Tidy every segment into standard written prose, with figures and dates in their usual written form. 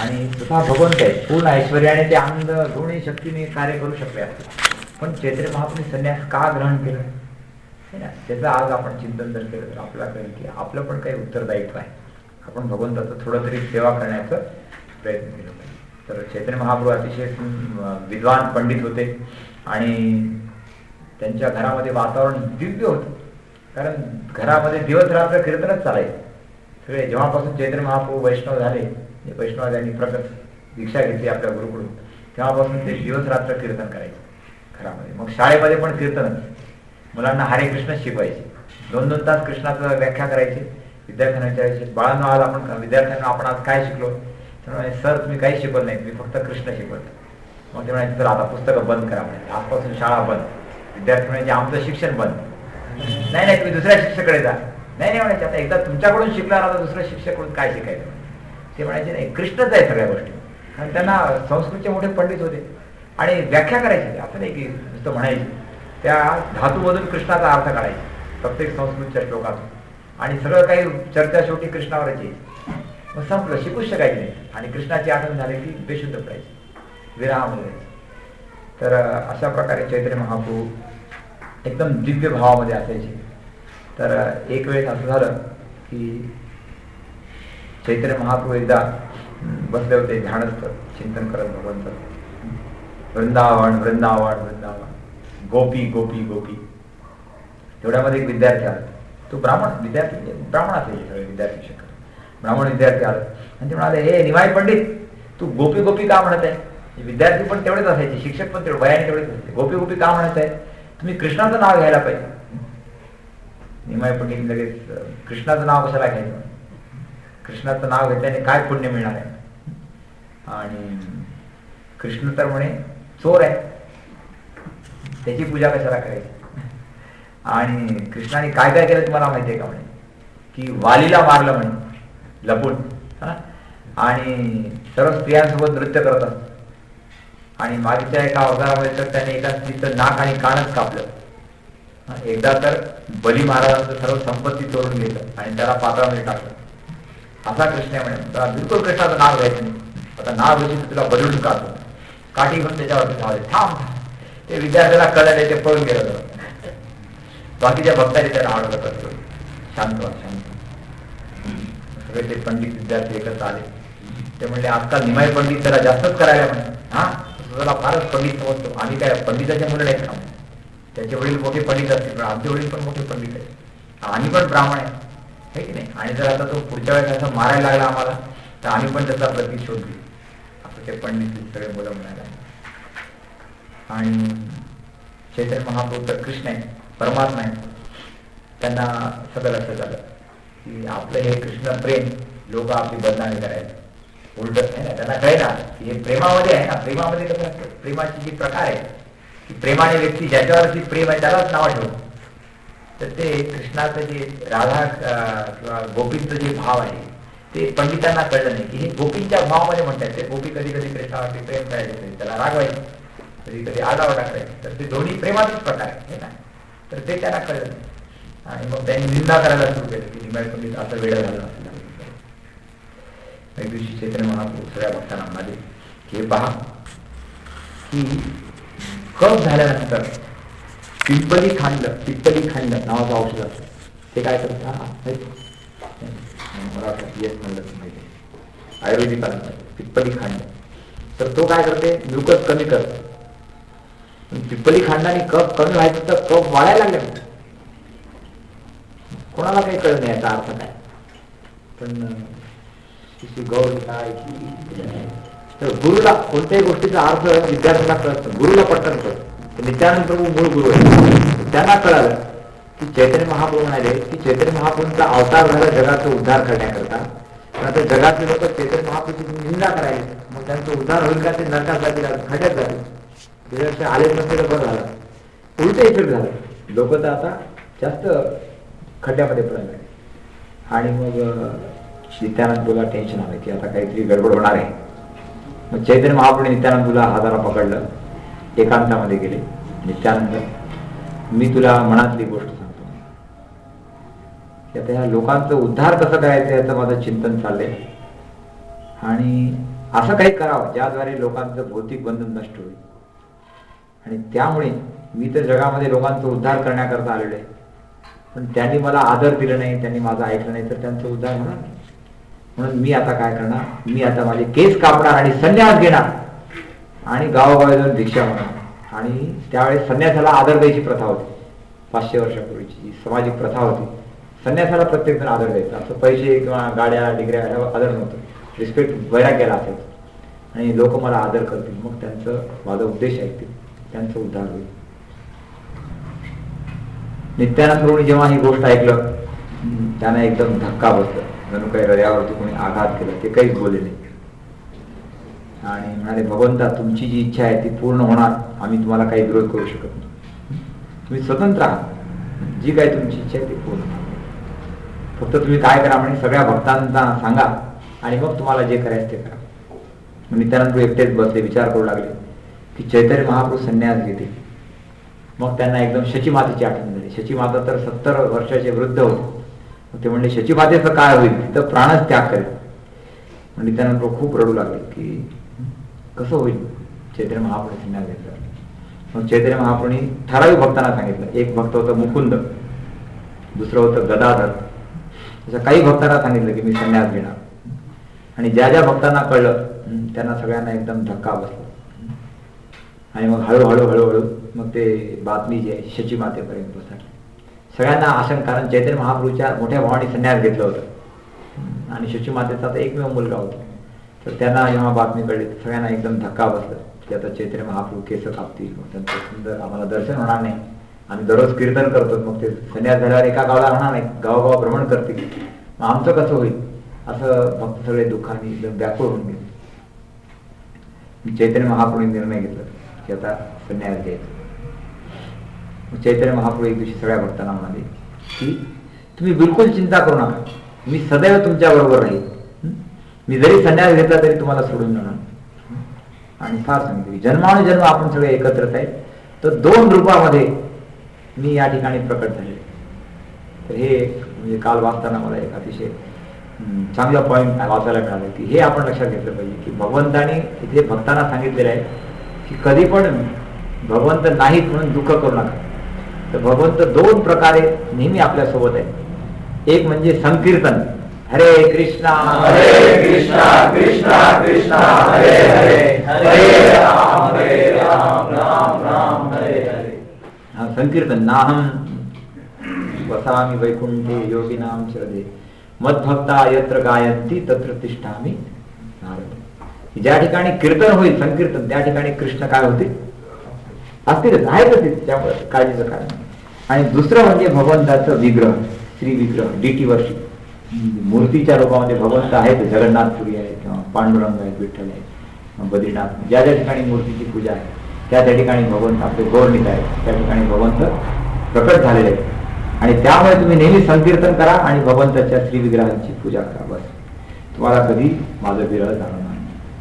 आणि स्वतः भगवंत आहे, पूर्ण ऐश्वर्याने ते आनंद दोन्ही शक्तीने कार्य करू शकले असते. पण चैतन्य महाप्रभूंनी संन्यास का ग्रहण केलं है ना, त्याचं आज आपण चिंतन जर केलं तर आपल्याला कळेल की आपलं पण काही उत्तरदायित्व आहे. आपण भगवंताचं थोडं तरी सेवा करण्याचा प्रयत्न केला पाहिजे. तर चैतन्य महाप्रभू अतिशय विद्वान पंडित होते आणि त्यांच्या घरामध्ये वातावरण दिव्य होतं. कारण घरामध्ये दिवस रात्र कीर्तनच चालायचं. सगळे जेव्हापासून चैतन्य महाप्रभू वैष्णव झाले, वैष्णवांनी प्रकट दीक्षा घेतली आपल्या गुरुकडून, तेव्हापासून ते दिवस रात्र कीर्तन करायचे घरामध्ये. मग शाळेमध्ये पण कीर्तनच, मुलांना हरे कृष्ण शिकवायचे, 2-2 तास कृष्णाचं व्याख्या करायचे. विद्यार्थ्यांना विचारायचे, बाळांनो आज आपण विद्यार्थ्यांना आपण आज काय शिकलो? त्यामुळे सर तुम्ही काही शिकवलं नाही, तुम्ही फक्त कृष्ण शिकवलं. मग ते म्हणायचे तर आता पुस्तकं बंद करा, म्हणजे आजपासून शाळा बंद. विद्यार्थी म्हणजे आमचं शिक्षण बंद. नाही तुम्ही दुसऱ्या शिक्षकाकडे जा. नाही म्हणायचे, आता एकदा तुमच्याकडून शिकला आता दुसऱ्या शिक्षकाकडून काय शिकायचं? ते म्हणायचे नाही, कृष्णच आहे सगळ्या गोष्टी. आणि त्यांना संस्कृतचे मोठे पंडित होते आणि व्याख्या करायचे. असं नाही की नुसतं म्हणायचे, त्या धातूमधून कृष्णाचा अर्थ काढायचे प्रत्येक संस्कृतच्या श्लोकातून. आणि सगळं काही चर्चा शेवटी कृष्णावरच येईल. मग संपलं, शिकूच शकायचे नाही. आणि कृष्णाची आठवण झाली की बेशुद्ध पडायची, विराहामध्ये. तर अशा प्रकारे चैतन्य महाप्रभू एकदम दिव्य भावामध्ये असायचे. तर एक वेळेस असं झालं की चैतन्य महाप्रभू एकदा बसले होते ध्यानस्थ चिंतन करत भगवंत. वृंदावन वृंदावन वृंदावन, गोपी गोपी गोपी. तेवढ्यामध्ये एक विद्यार्थी आला. तो ब्राह्मण विद्यार्थी, ब्राह्मण असायचे सगळे विद्यार्थी, शिक्षक ब्राह्मण विद्यार्थी आला आणि ते म्हणाले, हे निमाय पंडित तू गोपी गोपी का म्हणत आहे? विद्यार्थी पण तेवढेच असायचे, शिक्षक पण तेवढे वयाने तेवढेच असायचे. गोपी गोपी का म्हणत आहे? तुम्ही कृष्णाचं नाव घ्यायला पाहिजे. निमाय पंडित लगेच, कृष्णाचं नाव कशाला घ्यायचं? कृष्णाचं नाव घेतल्याने काय पुण्य मिळणार आहे? आणि कृष्ण तर म्हणे चोर आहे, त्याची पूजा कशाला करायची? आणि कृष्णाने काय काय केलं तुम्हाला माहिती आहे का? म्हणे की वालीला मारलं म्हणे लपून, आणि सर्व स्त्रियांसोबत नृत्य करत असत. आणि मागच्या एका अवतारामध्ये तर त्याने एका स्त्रीचं नाक आणि कानच कापलं. एकदा तर बली महाराजांचं सर्व संपत्ती चोरून घेतलं आणि त्याला पात्रामध्ये टाकलं. असा कृष्ण म्हणे, त्याला बिलकुल कृष्णाचं नाव घ्यायचं नाही. आता नाव घेतली तर तुला बदलून काढतो. काठी घेऊन त्याच्यावरती धावले. थांब. ते विद्यार्थ्याला कळलं, ते पळून गेलं. बाकीच्या भक्तांनी त्याला आवडलं करतो, शांत व्हा शांत. सगळे ते पंडित विद्यार्थी एकत्र आले. ते म्हणले, आजकाल निमाई पंडित त्याला जास्तच करायला म्हणे. तुला फारच पंडित समजतो. आम्ही काय पंडिताच्या मुलं नाहीत का? त्याचे वडील मोठे पंडित असतील, पण आमचे वडील पण मोठे पंडित आहेत. आम्ही पण ब्राह्मण आहे की नाही? आणि जर आता तो पुढच्या वेळेस असं मारायला लागला आम्हाला, तर आम्ही पण त्याचा प्रतिशोध घेऊ, असं ते पंडित सगळे मुलं म्हणायला. आणि चैतन्य महाप्रभू तर कृष्ण आहे, परमात्मा आहे. त्यांना सगळं लक्षात आलं की आपलं हे कृष्ण प्रेम लोक आपली बदनामी करायला उलट आहे ना. त्यांना कळेना की हे प्रेमामध्ये आहे ना. प्रेमामध्ये कसं असतं, प्रेमाची जी प्रकार आहे की प्रेमाने व्यक्ती ज्याच्यावरती प्रेम आहे त्यालाच नाव ठेवतो. तर ते कृष्णाचं जे राधा किंवा गोपींचं जे भाव आहे ते पंडितांना कळलं नाही की हे गोपींच्या भावामध्ये म्हणतात. ते गोपी कधी कधी कृष्णावरती प्रेम करायचे, त्याला रागवायचे, कधी कधी आदावडा करायचे. तर ते दोन्ही प्रेमाचेच प्रकार आहे ना. तर ते त्यांना कळलं नाही. आणि मग त्यांनी निंदा करायला सुरू केलं की निमाई पंडित असं वेळ झालं असेल. एक दिवशी चैतन्य महाप्रभू सगळ्या भक्तांना म्हणाले की हे पहा की कफ झाल्यानंतर पिंपली खांड नावाचं औषध असतं. ते काय करतात? मराठी येत म्हणलं माहिती, आयुर्वेदिक पिंपली खांड. तर तो काय करते, म्युकस कमी करतो. पिंपली खांडाने कफ कमी व्हायचं तर कफ वाढायला लागले. कोणाला काही कळत नाही याचा अर्थ काय. पण गौर काय तर गुरुला कोणत्याही गोष्टीचा अर्थ विद्यार्थ्यांना कळत, गुरुला पटकन कळत. नित्यानंद प्रभू मूळ गुरु आहे, त्यांना कळालं की चैतन्य महाप्रभू म्हणाले की चैतन्य महाप्रभूंचा अवतार झाला जगाचा उद्धार करण्याकरता. पण आता जगातले लोक चैतन्य महाप्रभूची निंदा करायला, मग त्यांचा उद्धार होईल का? ते नरकात जातील, खड्यात जातील. त्याच्यापेक्षा आलेच नसते तर बरं झालं. उलट इफेक्ट झालं. लोक तर आता जास्त खड्ड्यामध्ये पडायला. आणि मग नित्यानंदला टेन्शन आलं की आता काहीतरी गडबड होणार आहे. मग चैतन्य महाप्रभूने नित्यानंदला हाताला पकडलं, एकांतामध्ये गेले. नित्यानंद, मी तुला मनातली गोष्ट सांगतो की आता ह्या लोकांचं उद्धार कसं करायचं याचं माझं चिंतन चाललंय. आणि असं काही करावं ज्याद्वारे लोकांचं भौतिक बंधन नष्ट होईल. आणि त्यामुळे मी तर जगामध्ये लोकांचा उद्धार करण्याकरता आलेलो आहे, पण त्यांनी मला आदर दिला नाही, त्यांनी माझं ऐकलं नाही, तर त्यांचा उद्धार होणार नाही. म्हणून मी आता काय करणार, मी आता माझे केस कापणार आणि संन्यास घेणार आणि गावोगावी जाऊन भिक्षा मागणार. आणि त्यावेळेस संन्यासाला आदर द्यायची प्रथा होती. 500 वर्षापूर्वीची जी सामाजिक प्रथा होती, संन्यासाला प्रत्येक जण आदर द्यायचा. असं पैसे किंवा गाड्या डिग्र्या आदर नव्हतं, रिस्पेक्ट वैराग्याला असायचं. आणि लोक मला आदर करतील, मग त्यांचं माझा उद्देश ऐकतील, त्यांचा उद्धार होईल. नित्यानंद गुरुनी जेव्हा ही गोष्ट ऐकलं, त्यांना एकदम धक्का बसला, जणू काही हृदयावरती कोणी आघात केला. ते काहीच बोलले नाही आणि म्हणाले, भगवंता तुमची जी इच्छा आहे ती पूर्ण होणार, आम्ही तुम्हाला काही विरोध करू शकत नाही. तुम्ही स्वतंत्र आहात, जी काही तुमची इच्छा आहे ती पूर्ण होणार. फक्त तुम्ही काय करा म्हणे, सगळ्या भक्तांना सांगा आणि मग तुम्हाला जे करायचं ते करा. नित्यानंद एकटेच बसले, विचार करू लागले की चैतन्य महाप्रभू संन्यास घेते. मग त्यांना एकदम शचीमातेची आठवण झाली. शचीमाता तर 70 वर्षाचे वृद्ध होते. ते म्हणले, शचीमातेचं काय होईल, तिथं प्राणच त्याग करेल. नित्यानंद खूप रडू लागले की कसं होईल चैतन्य महाप्रभू संन्यास घेतला. मग चैतन्य महाप्रभूंनी ठराविक भक्तांना सांगितलं. एक भक्त होतं मुकुंद, दुसरं होतं गदाधर. असं काही भक्तांना सांगितलं की मी संन्यास घेणार. आणि ज्या ज्या भक्तांना कळलं त्यांना सगळ्यांना एकदम धक्का बसला. आणि मग हळूहळू मग ते बातमी जी आहे शचीमातेपर्यंत पोहोचली. सगळ्यांना आशंका, कारण चैतन्य महाप्रभूच्या मोठ्या भावाने संन्यास घेतलं होतं आणि शचीमातेचा आता एकमेव मुलगा होता. तर त्यांना जेव्हा बातमी कळली तर सगळ्यांना एकदम धक्का बसला की आता चैतन्य महाप्रभू केस कापतील, मग त्यांचं सुंदर आम्हाला दर्शन होणार नाही. आम्ही दररोज कीर्तन करतो, मग ते संन्यास झाल्यावर एका गावाला राहणार नाही, गावोगाव भ्रमण करतील, मग आमचं कसं होईल. असं भक्त सगळे दुःखाने एकदम व्याकुळ होऊन गेले. चैतन्य महाप्रभूंनी निर्णय घेतला की आता संन्यास घ्यायचा. चैतन्य महाप्रभू एक दिवशी सगळ्या भक्तांना म्हणाले की तुम्ही बिलकुल चिंता करू नका, मी सदैव तुमच्या बरोबर राहील. मी जरी संन्यास घेतला तरी तुम्हाला सोडून जाणार. आणि फार सांगितले, जन्मानुजन्म आपण सगळे एकत्रच आहेत, तर 2 रूपामध्ये मी या ठिकाणी प्रकट झाले. तर हे म्हणजे काल वाचताना मला एक अतिशय चांगला पॉईंट वाचायला मिळाला की हे आपण लक्षात घेतलं पाहिजे की भगवंताने इथे भक्तांना सांगितलेलं आहे की कधी पण भगवंत नाहीत म्हणून दुःख करू नका. तर भगवंत 2 प्रकारे नेहमी आपल्या सोबत आहे. एक म्हणजे संकीर्तन, हरे कृष्णा कृष्णा कृष्णा हरे हरे, हरे राम राम राम हरे हरे. हा संकीर्तन. नाहम वसामि वैकुंठे योगिनाम शरदे मद्भक्ता यत्र गायन्ति तत्र तिष्ठामि नारद. ज्या ठिकाणी कीर्तन होईल, संकीर्तन, त्या ठिकाणी कृष्ण काय होते, असतीलच, आहेतच, त्यामुळे काळजीचं कारण. आणि दुसरं म्हणजे भगवंताचं विग्रह, श्री विग्रह, डीटी वर्षी मूर्तीच्या रूपामध्ये भगवंत आहेत. जगन्नाथपुरी आहे किंवा पांडुरंग आहेत, विठ्ठल आहे, बद्रीनाथ, ज्या ज्या ठिकाणी मूर्तीची पूजा आहे त्या त्या ठिकाणी भगवंत आपले गौरनीत आहेत, त्या ठिकाणी भगवंत प्रकट झालेले आहेत. आणि त्यामुळे तुम्ही नेहमी संकीर्तन करा आणि भगवंताच्या श्री विग्रहांची पूजा करा. बस, तुम्हाला कधी माझं विरह जाणार नाही.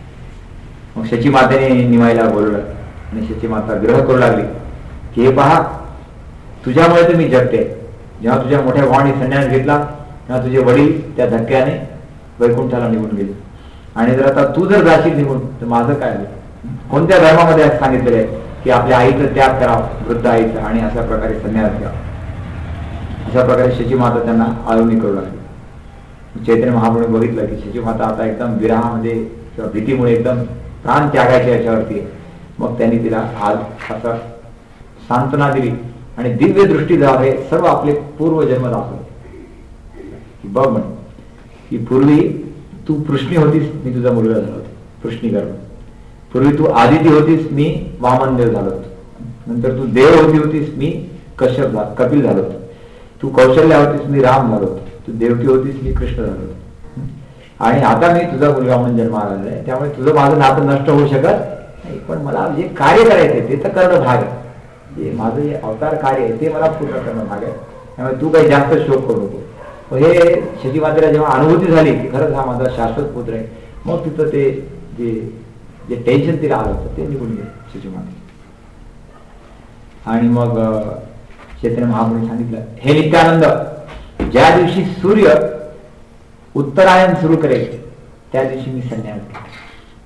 मग शचीमातेने निमाईला बोलवलं आणि शचीमाता विरह करू लागली की हे पहा, तुझ्यामुळे तर मी जगते. जेव्हा तुझ्या मोठ्या भावाने संन्यास घेतला तेव्हा तुझे वडील त्या धक्क्याने वैकुंठाला निघून गेले. आणि जर आता तू जर जाशील निघून तर माझं काय होईल. कोणत्या धर्मामध्ये असं सांगितलेलं आहे की आपल्या आईचं त्याग करावं, वृद्ध आईचं, आणि अशा प्रकारे संन्यास घ्यावा. अशा प्रकारे शचीमाता त्यांना आळवणी करू लागली. चैतन्य महाप्रभूने बघितलं की शचीमाता आता एकदम विरहामध्ये किंवा भीतीमुळे एकदम प्राण त्यागायच्या याच्यावरती आहे. मग त्यांनी तिला आज असं सांत्वना दिली आणि दिव्य दृष्टी द्वारे सर्व आपले पूर्वजन्म दाखवले की बघ म्हणे की पूर्वी तू पृष्णी होतीस, मी तुझा मुलगा झालो होतो, पृष्णी गर्भ. पूर्वी तू आदिती होतीस, मी वामनदेव झालो होतो. नंतर तू देव होतीस, मी कश्यप कपिल झालो होतो. तू कौशल्या होतीस, मी राम झालो होतो. तू देवकी होतीस, मी कृष्ण झालो होतो. आणि आता मी तुझा मुलगा म्हणून जन्माला आलेला आहे. त्यामुळे तुझं माझं नातं नष्ट होऊ शकत नाही, पण मला जे कार्य करायचं ते तर करणं भाग आहे. जे माझं जे अवतार कार्य आहे ते मला पूर्ण करणं भाग आहे. त्यामुळे तू काही जास्त शोक करू नको. हे शचीमातेला जेव्हा अनुभूती झाली की खरंच हा माझा शाश्वत पुत्र आहे, मग तिथं ते जे टेन्शन तिला आलं होतं ते निघून गेलं शचीमाते. आणि मग चैतन्य महाप्रभूंनी सांगितलं, हे नित्यानंद, ज्या दिवशी सूर्य उत्तरायण सुरू करेल त्या दिवशी मी संन्यास घेईन.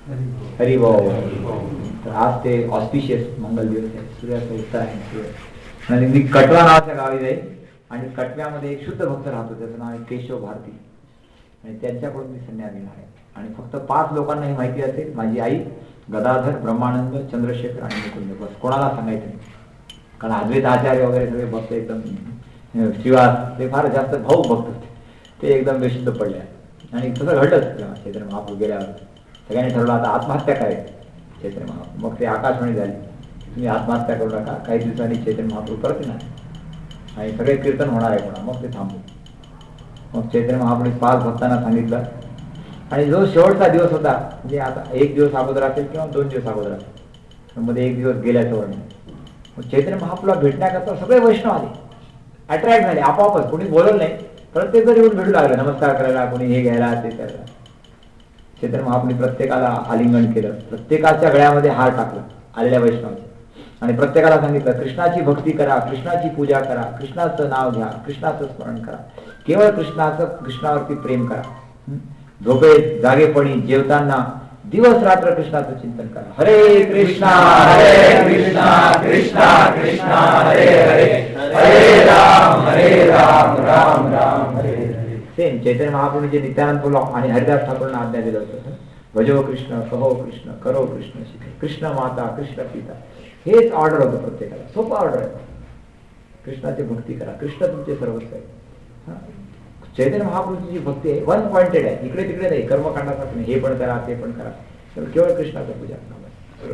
हरिभाऊ. तर आज ते ऑस्पिशियस मंगल दिवस आहे, सूर्याचं उत्तरायण सूर्य. आणि मी कटवा नावाच्या गावी जाईल आणि कटव्यामध्ये एक शुद्ध भक्त राहतो, त्याचं नाव आहे केशव भारती, आणि त्यांच्याकडून मी संन्यास घेणार आहे. आणि फक्त 5 लोकांना ही माहिती असेल, माझी आई, गदाधर, ब्रह्मानंद, चंद्रशेखर आणि मुकुंद, बस कोणाला सांगायचं नाही. कारण अद्वैत आचार्य वगैरे सगळे भक्त एकदम श्रीवास ते फार जास्त भाऊ भक्त होते, ते एकदम बेशुद्ध पडले. आणि तसं घडलंच चैतन्य महाप्रभू गेल्यावर सगळ्यांनी ठरवलं आता आत्महत्या करायची चैतन्य महाप्रभू. मग ते आकाशवाणी झाली, तुम्ही आत्महत्या करू नका, काही दिवसांनी चैतन्य महाप्रभू परत येणार आणि सगळे कीर्तन होणार आहे पुन्हा, मग ते थांबू. मग चैतन्य महाप्रभू 5 भक्तांना सांगितलं. आणि जो शेवटचा दिवस होता, म्हणजे आता 1 दिवस अगोदर असेल किंवा 2 दिवस अगोदर असेल, मध्ये 1 दिवस गेल्याचं वर्णन. मग चैतन्य महाप्रभूला भेटण्याकरता सगळे वैष्णव आले, अट्रॅक्ट झाले आपोआपच, कोणी बोलवलं नाही, प्रत्येक जण येऊन भेटू लागलं, नमस्कार करायला, कोणी हे घ्यायला ते करायला. चैतन्य महाप्रभूने प्रत्येकाला आलिंगन केलं, प्रत्येकाच्या गळ्यामध्ये हार टाकला आलेल्या वैष्णवाचे, आणि प्रत्येकाला सांगितलं कृष्णाची भक्ती करा, कृष्णाची पूजा करा, कृष्णाचं नाव घ्या, कृष्णाचं स्मरण करा, केवळ कृष्णावरती प्रेम करा. झोपेत, जागेपणी, जेवताना दिवस रात्र कृष्णाचं चिंतन करा. हरे कृष्णा कृष्णा कृष्णा हरे हरे, हरे राम राम राम हरे हरे. सेम चैतन्य महाप्रभूने जे नित्यानंद बोला आणि हरिदास ठाकूरांना आज्ञा दिलं होतं, भजो कृष्ण, कहो कृष्ण, करो कृष्ण शिखे, कृष्ण माता कृष्ण पिता, हेच ऑर्डर होतं प्रत्येकाला, सोपं ऑर्डर आहे. कृष्णाची भक्ती करा, कृष्ण तुमचे सर्वस्व आहे. चैतन्य महाप्रभूची जी भक्ती आहे 1 पॉइंटेड आहे, इकडे तिकडे नाही, कर्मकांडासाठी नाही, हे पण करा ते पण करा, तर केवळ कृष्णाचं पूजा करा.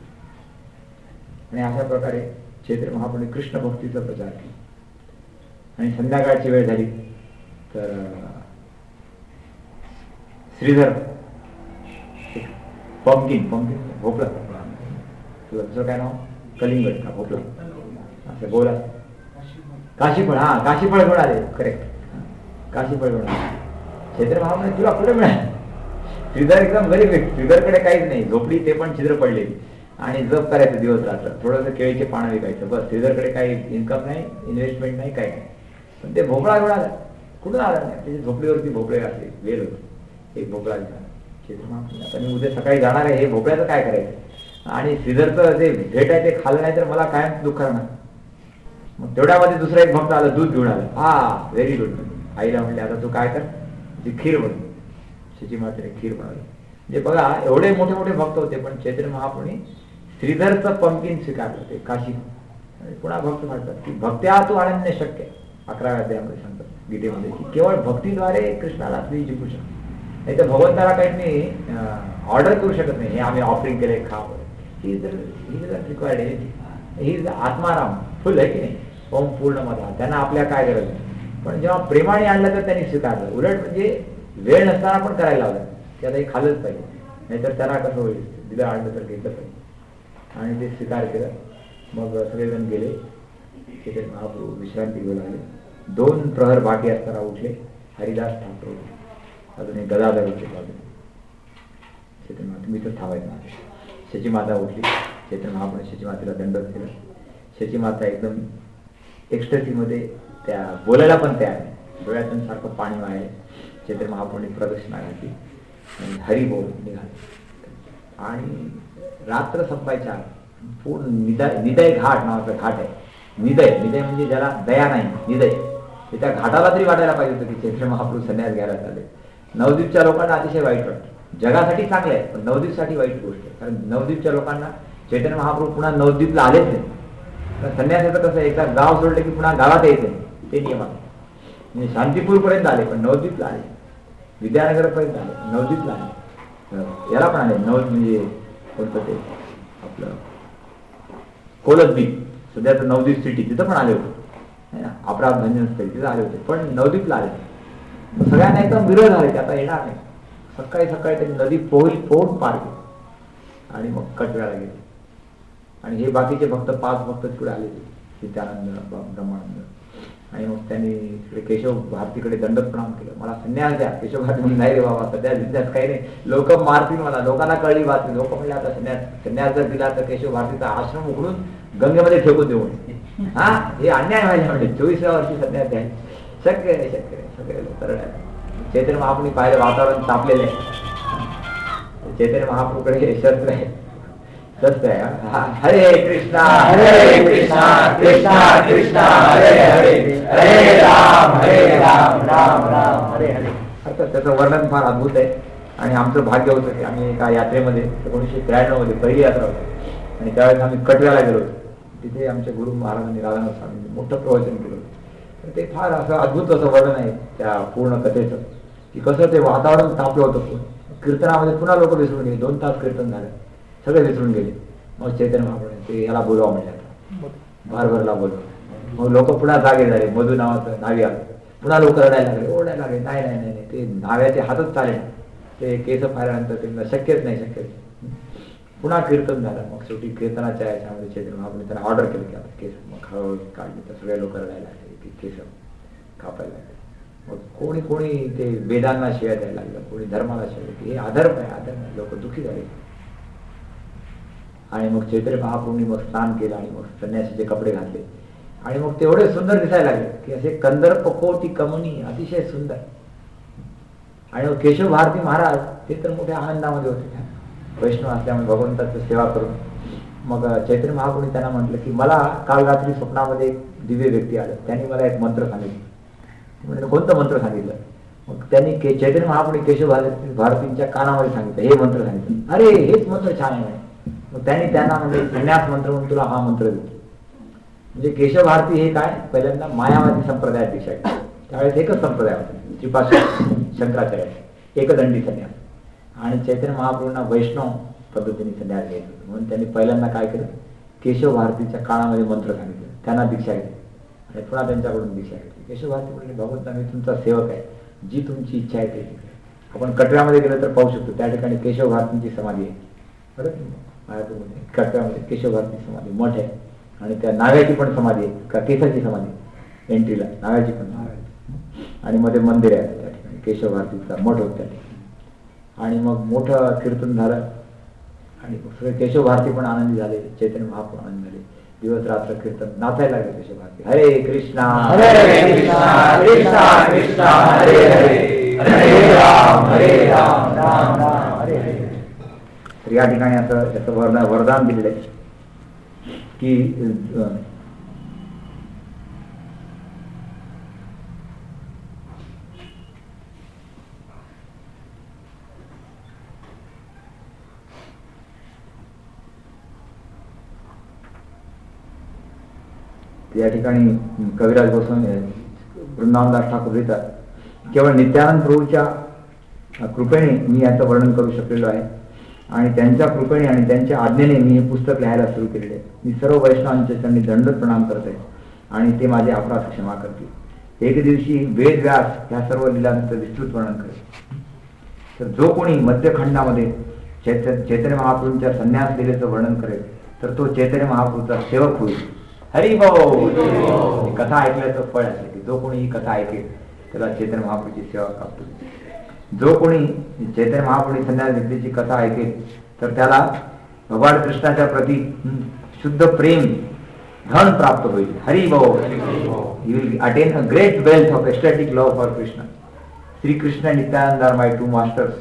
आणि अशा प्रकारे चैतन्य महाप्रभूने कृष्ण भक्तीचा प्रचार केला. आणि संध्याकाळची वेळ झाली तर श्रीधर पंकिन भोपळा, तुला दुसरं काय नाव, कलिंगड का भोपळा असं बोला, काशीफळ, हा काशीफळ घेऊन आले, करेक्ट, काशीफळ घेऊन आले. चैतन्य महाप्रभूने तुला कुठे मिळालं. श्रीधर एकदम गरीब आहे, श्रीधरकडे काहीच नाही, झोपडी ते पण छिद्र पडलेली, आणि जप करायचं दिवस रात्र, थोडंसं केळीचे पानं विकायचं, बस. श्रीधरकडे काही इन्कम नाही, इन्व्हेस्टमेंट नाही, काही नाही. पण ते भोपळा घेऊन आला, कुठून आला नाही, त्याची झोपडीवरती भोपळे असे वेल होते, एक भोपळा घेऊन. चैतन्य महाप्रभू आता मी उद्या सकाळी जाणार आहे, हे भोपळ्याचं काय करायचं, आणि श्रीधरचं जे भेट आहे ते खाल्लं नाही तर मला कायम दुःख राहणार. मग तेवढ्यामध्ये दुसरा एक भक्त आला, दूध घेऊन आला, हा व्हेरी गुड. आईला म्हणले आता तू काय कर, ती खीर बनव. त्याची मातेने खीर बनवली. म्हणजे बघा एवढे मोठे मोठे भक्त होते, पण चैतन्य महाप्रभूने श्रीधरचं पंकिन स्वीकारलं, ते काशी. पुन्हा भक्त म्हणतात की भक्त्या तू अनन्य शक्य, 11व्या अध्यायामध्ये सांगतात गीतेमध्ये, की केवळ भक्तीद्वारे कृष्णाला तुम्ही जिंकू शकता, नाही तर भगवंताला काही नाही ऑर्डर करू शकत नाही, हे आम्ही ऑफरिंग केले खा. He is required, he is आत्माराम फुल आहे की नाही, ओम पूर्ण मधा, त्यांना आपल्या काय गरज नाही. पण जेव्हा प्रेमाने आणलं तर त्यांनी स्वीकारलं. उलट म्हणजे वेळ नसताना पण करायला लावलं, की आता हे खाल्लंच पाहिजे, नाहीतर त्याला कसं होईल, दिलं आणलं तर घेतलं पाहिजे. आणि ते स्वीकार केलं. मग सगळेजण गेले, तिथे महाप्रभू विश्रांती घेऊ लागले. 2 प्रहर बाकी असताना उठले. हरिदास ठाकूर उठले, अजून एक गदाधर उठले बाजूने. चैतन्य महाप्रभू इथं थांबायचं. शची माता उठली. चैतन्य महाप्रभू शची मातेला दंडवत केला. शची माता एकदम एक्स्टसीमध्ये त्या बोलायला पण तयार नाही, डोळ्यातून सारखं पाणी वाहिले. चैतन्य महाप्रभूने प्रदक्षिणा घातली आणि हरी बोल निघाले. आणि रात्र संपायच्या पूर्ण निदय घाट नावाचा घाट आहे. निदय म्हणजे ज्याला दया नाही, निदय, त्या घाटाला तरी वाटायला पाहिजे होतं की चैतन्य महाप्रभू संन्यास घ्यायला चालले. नवद्वीपच्या लोकांना अतिशय वाईट वाटतं. जगासाठी चांगलं आहे, पण नवद्वीपसाठी वाईट गोष्ट आहे. कारण नवद्वीपच्या लोकांना चैतन्य महाप्रभू पुन्हा नवद्वीपला आलेच नाही. संन्यासाचं कसं, एकदा गाव सोडलं की पुन्हा गावात यायचं नाही, ते नियम आहे. म्हणजे शांतीपूरपर्यंत आले पण नवद्वीपला आले, विद्यानगरपर्यंत आले, नवद्वीपला आले, याला पण आले. म्हणजे कोणतं ते आपलं कोलद्वीप, सध्याचं नवद्वीप सिटी, तिथं पण आले होते. अपराध भंजन स्थळी तिथं आले होते, पण नवद्वीपला आले. सगळ्यांना एकदम विरोध झाले की आता येणार नाही. सकाळी त्यांनी नदी पोहून पार केली आणि मग कटव्याला गेले. आणि हे बाकीचे भक्त 5 भक्त तिकडे आले, नित्यानंद, ब्रह्मानंद. आणि मग त्यांनी तिकडे केशव भारतीकडे दंडक प्रणाम केलं, मला संन्यास द्या. केशव भारती म्हणून नाही रे बाबा, सध्या जिल्ह्यात काही नाही, लोक मारतील मला. लोकांना कळली बातमी, लोक म्हणले आता संन्यास जर दिला तर केशव भारतीचा आश्रम उघडून गंगेमध्ये फेकून देऊ. हा, हे अन्याय व्हायला म्हणजे 24व्या वर्षी संन्यास द्यायला शक्य नाही, सगळे लोक तरड आहे. चैतन्य महाप्रभूंनी पाहिलं वातावरण तापलेलं आहे. चैतन्य महाप्रभूकडे शस्त्र आहे, शस्त्र आहे. हरे कृष्णा कृष्णा कृष्णा हरे हरे, हरे राम राम राम हरे हरे. अर्थात त्याचं वर्णन फार अद्भुत आहे. आणि आमचं भाग्य होतं की आम्ही एका यात्रेमध्ये 1993 मध्ये पहिली यात्रा होती आणि त्यावेळेस आम्ही कटव्याला गेलो होतो. तिथे आमचे गुरु महाराजांनी राधानाथ स्वामींनी मोठं प्रवचन केलं होतं. तर ते फार असं अद्भुत असं वर्णन आहे त्या पूर्ण कथेचं, की कसं ते वातावरण तापलं होतं. कीर्तनामध्ये पुन्हा लोक विसरून गेले. 2 तास कीर्तन झालं, सगळे विसरून गेले. मग चैतन्य महाप्रभू ते याला बोलवा म्हणले, आता भारभरला बोलवा. मग लोक पुन्हा जागे झाले. मधू नावाचं नावी आलं. पुन्हा लोक रडायला लागले, ओरडायला लागले, नाही नाही नाही ते नाव्याचे हातच चालेल, ते केस पाहिल्यानंतर त्यांना शक्यच नाही, शक्यच. पुन्हा कीर्तन झालं. मग शेवटी कीर्तनाच्या याच्यामध्ये चैतन्य महाप्रभूने त्यांना ऑर्डर केली की आता केस मग हळूहळू काढली. तर सगळे लोक रडायला लागले की केस कापायला लागले. मग कोणी कोणी ते वेदांना शिव्या द्यायला लागलं, कोणी धर्माला शिव्या, की हे अधर्म आहे, अधर्म आहे. लोक दुःखी झाले. आणि मग चैतन्य महाप्रभूंनी मग स्नान केलं आणि मग संन्यासीचे कपडे घातले आणि मग तेवढे सुंदर दिसायला लागले की असे कंदर्प कोटी कमनी, अतिशय सुंदर. आणि मग केशव भारती महाराज ते तर मोठ्या आनंदामध्ये होते, वैष्णव असल्यामुळे भगवंताची सेवा करून. मग चैतन्य महाप्रभूंनी त्यांना म्हटलं की मला काल रात्री स्वप्नामध्ये एक दिव्य व्यक्ती आलं, त्यांनी मला एक मंत्र सांगितलं. म्हणजे कोणतं मंत्र सांगितलं? मग त्यांनी चैतन्य महाप्रभू केशव भारतींच्या कानामध्ये सांगितलं, हे मंत्र सांगितलं. अरे हेच मंत्र छान आहे. मग त्यांनी त्यांना म्हणजे संन्यास मंत्र म्हणून तुला हा मंत्र देतो. म्हणजे केशव भारती हे काय पहिल्यांदा मायावादी संप्रदायात दीक्षा घेतली. त्यावेळेस एकच संप्रदाय होता, श्रीपाद शंकराचार्य, एकदंडी संन्यास. आणि चैतन्य महाप्रभूंना वैष्णव पद्धतीने संन्यास घ्यायचं होतं. म्हणून त्यांनी पहिल्यांदा काय केलं, केशव भारतीच्या कानामध्ये मंत्र सांगितलं, त्यांना दीक्षा घेतली आणि पुन्हा त्यांच्याकडून दीक्षा घेतली. केशव भारती म्हणजे भगवंता मी तुमचा सेवक आहे, जी तुमची इच्छा आहे ते. आपण कटव्यामध्ये गेलं तर पाहू शकतो, त्या ठिकाणी केशव भारतींची समाधी आहे. बरोबर, कटव्यामध्ये केशव भारती समाधी मठ आहे. आणि त्या नाव्याची पण समाधी आहे, का केसाची समाधी एंट्रीला नाव्याची पण आणि मध्ये मंदिर आहे त्या ठिकाणी. केशव भारतीचा मठ होता त्या ठिकाणी. आणि मग मोठं कीर्तन झालं आणि सगळे केशव भारती पण आनंदी झाले, चैतन्य महाप्रभू आनंद झाले. दिवस रात्र कीर्तन, नाचायला लागले केशव भारती. हरे कृष्णा कृष्णा कृष्णा हरे हरे, हरे राम राम राम हरे हरे. तर या ठिकाणी असं त्याचं वरदान दिलेलं आहे की या ठिकाणी कविराज गोस्वामी वृंदावनदास ठाकूर लिहितात, केवळ नित्यानंद प्रभूच्या कृपेने मी याचं वर्णन करू शकलेलो आहे आणि त्यांच्या कृपेने आणि त्यांच्या आज्ञेने मी हे पुस्तक लिहायला सुरू केलेले आहे. मी सर्व वैष्णवांच्या चरणी दंडवत प्रणाम करत आहे आणि ते माझे अपराध क्षमा करतील. एक दिवशी वेद व्यास ह्या सर्व लीलांचं विस्तृत वर्णन करेल. तर जो कोणी मध्यखंडामध्ये चैतन्य महाप्रभूंच्या संन्यास लीलेचं वर्णन करेल तर तो चैतन्य महाप्रभूचा सेवक होईल. हरी बोल. कथा ऐकल्याचं फळ असेल की जो कोणी ही कथा ऐकेल त्याला चैतन्य महाप्रभूची सेवा प्राप्त होईल. जो कोणी चैतन्य महाप्रभू संन्यास घेतल्याची कथा ऐकेल तर त्याला भगवान कृष्णाच्या प्रती शुद्ध प्रेम धन प्राप्त होईल. हरी बोल. He will attain a great wealth of ecstatic love for Krishna. Sri Krishna and Nityananda are my two masters.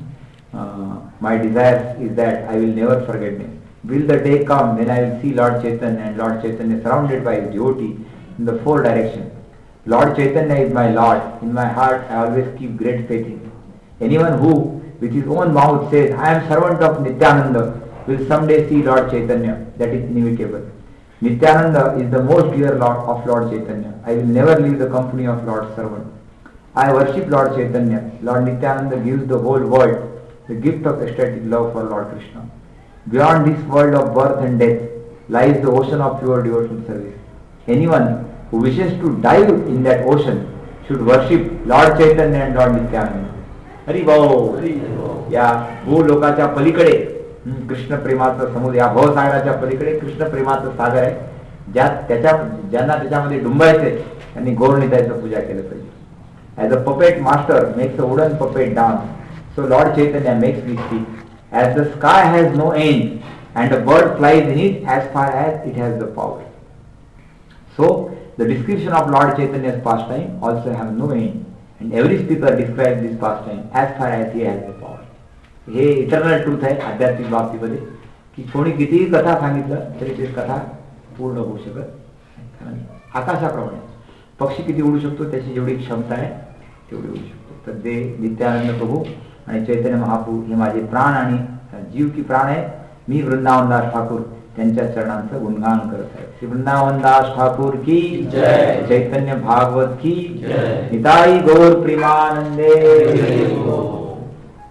My desire is that I will never forget them. Will the day come when I will see Lord Chaitanya and Lord Chaitanya surrounded by his devotee in the four directions? Lord Chaitanya is my Lord. In my heart I always keep great faith in him. Anyone who with his own mouth says, I am servant of Nityananda, will someday see Lord Chaitanya. That is inevitable. Nityananda is the most dear Lord of Lord Chaitanya. I will never leave the company of Lord's servant. I worship Lord Chaitanya. Lord Nityananda gives the whole world the gift of ecstatic love for Lord Krishna. Beyond this world of birth and death lies the ocean of pure devotional service. Anyone who wishes to dive in that ocean should worship Lord Chaitanya and Lord Nityananda. Hari बोल. या भूलोकाच्या पलीकडे कृष्ण प्रेमाचं समुद्र, या भवसागराच्या पलीकडे कृष्ण प्रेमाचं सागर आहे. ज्यांना त्याच्यामध्ये डुंबायचे त्यांनी गौर निताईचं पूजा केलं पाहिजे. As a puppet master makes a wooden puppet dance, so Lord Chaitanya makes me speak. As the sky has no end and a bird flies in it as far as it has the power, so the description of Lord Chaitanya's pastime also have no end, and every speaker describes this pastime as far as he has the power. हे eternal truth आहे आध्यात्मिक बाबतीमध्ये, की कोणी कितीही कथा सांगितलं तरी ते कथा पूर्ण होऊ शकत नाही. कारण आकाशाप्रमाणे पक्षी किती उडू शकतो, त्याची जेवढी क्षमता आहे तेवढी उडू शकतो. तर ते नित्यानंद प्रभू आणि चैतन्य महाप्रभू हे माझे प्राण आणि जीव की प्राण आहे. मी वृंदावनदास ठाकूर त्यांच्या चरणांचं गुणगान करत आहे. श्री वृंदावनदास ठाकूर की जय, चैतन्य भागवत की जय, निताई गौर प्रेमानंदे.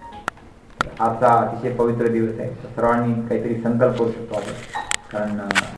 आजचा अतिशय पवित्र दिवस आहे. सर्वांनी काहीतरी संकल्प करू शकतो आपण, कारण